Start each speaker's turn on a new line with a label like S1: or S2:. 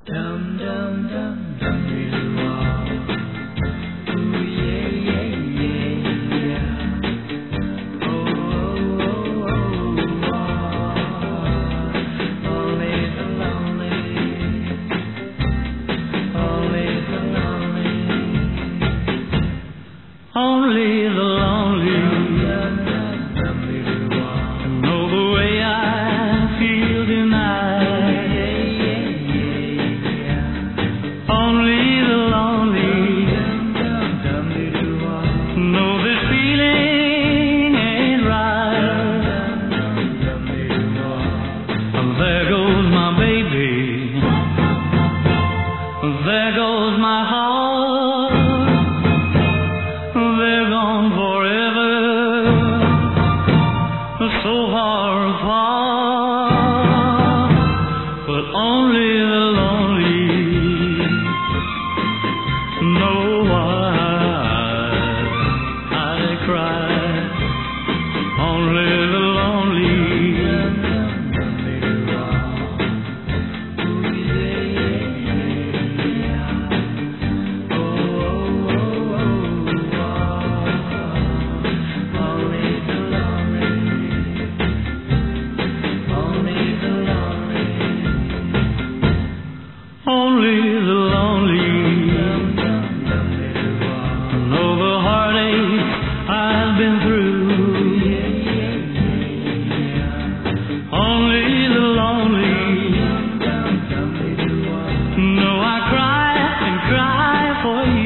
S1: Dum dum dum dum doo ooh yeah yeah yeah yeah. Oh oh oh oh. Only the lonely, only the lonely, only the lonely. Know the way I feel tonight. Only the lonely know this feeling ain't right. There goes my baby, there goes my heart, they're gone forever, so far apart. But only the lonely know why I cry. Only the lonely. Only the lonely know the heartache I've been through. Only the lonely know I cry and cry for you.